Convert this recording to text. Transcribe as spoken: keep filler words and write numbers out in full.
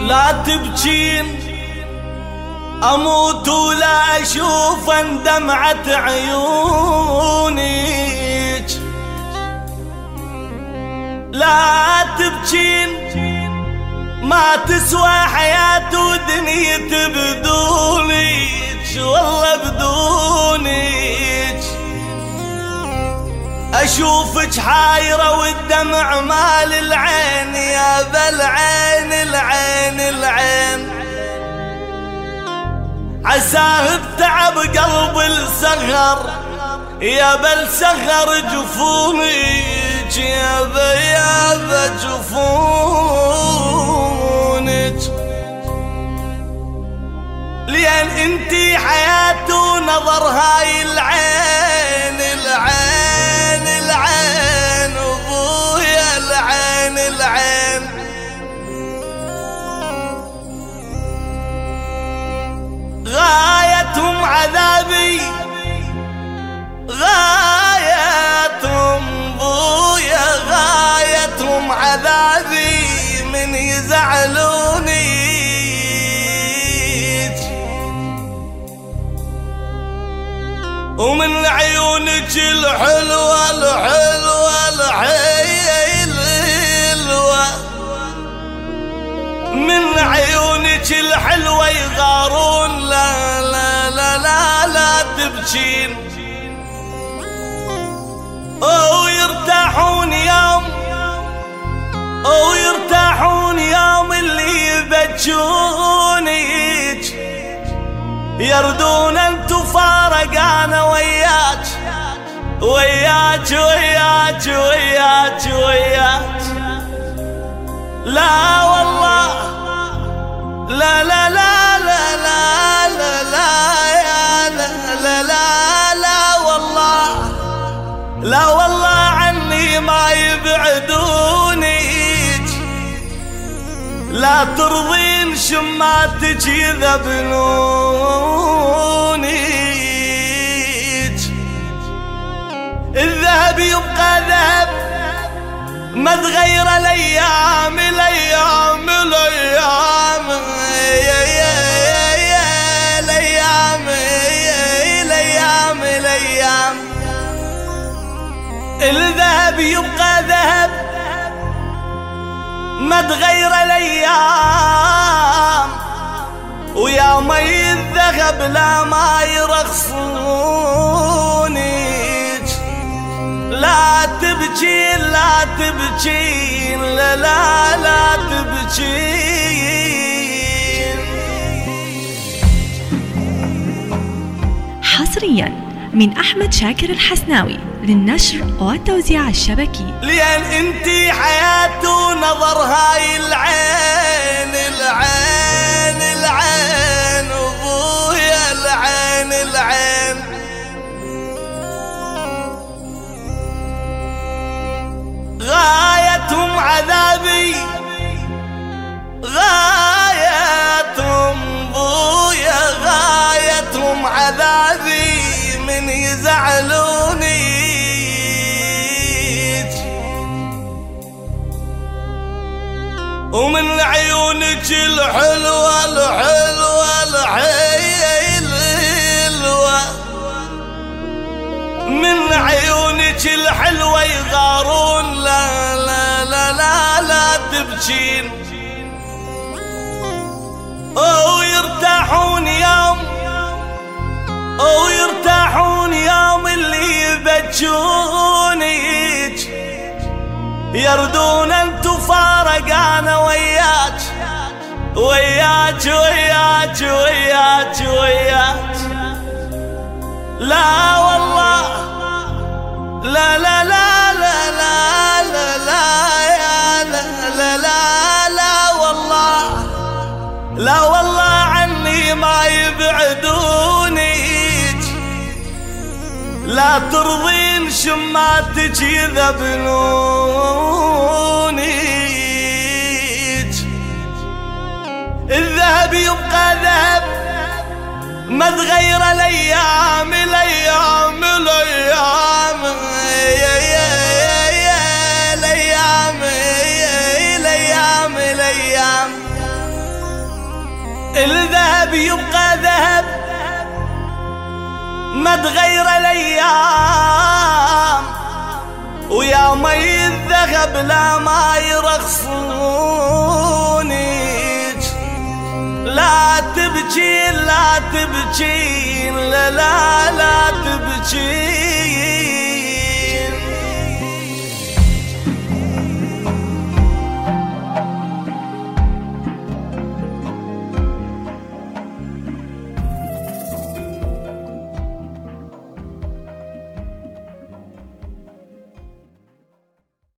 لا تبكين أموت ولا أشوف دمعة عيونك. لا تبكين ما تسوى حياة ودنيتي بدونك، والله بدونك. أشوفك حايرة والدمع مال العين، يا بالعين العين العين. عساه بتعب قلب السهر، يا بل سهر جفونك، يا بيا جفونك. لأن انتي حياة ونظر هاي العين العين العين، ابويا العين العين. غايتهم عذابي غايتهم بويا، غايتهم عذابي من يزعلوني. ومن عيونك الحلوة الحلوة الحلوة، من عيونك الحلوة يغارون. لا لا لا لا لا تبكين أو يرتاحون يوم، أو يرتاحون يوم اللي يبكونك. يردون انتو فارق انا وياك وياك وياك وياك وياك. لا والله لا لا لا لا لا لا لا يا لا لا لا لا والله لا والله عني ما يبعدونك. لا ترضين شماتك يذبلونك. الذهب يبقى ذهب ما تغير الايام الايام الايام يا يا يا الايام الايام الايام. الذهب يبقى ذهب ما تغير الايام، ويا مي الذهب لا ما يرخصونك. لا تبكين لا تبكين لا لا لا تبكين. حصريا من أحمد شاكر الحسناوي للنشر والتوزيع الشبكي. لأن انتي حياة ونظر هاي العين العين العين، ابويا العين العين. غايتهم عذابي غايتهم بويا، غايتهم عذابي من يزعلوني. ومن عيونك الحلوة الحلوة الحلوة، من عيونك الحلوة يغارون. لا لا لا لا لا تبكين أو يرتاحون يوم، أو يرتاحون يوم اللي يبكونك. يردون انتو فارق انا وياك وياك وياك وياك وياك. لا والله لا لا لا لا لا لا لا يا لا لا لا لا والله لا والله عني ما يبعدونك. لا ترضين شماتك يذبلونك. الذهب يبقى ذهب ما تغير الايام الايام الايام يا يا يا الايام الايام الايام. الذهب يبقى ذهب ما تغير الايام، ويا مي الذهب لا ما يرخصوني. لا تبكي لا تبكي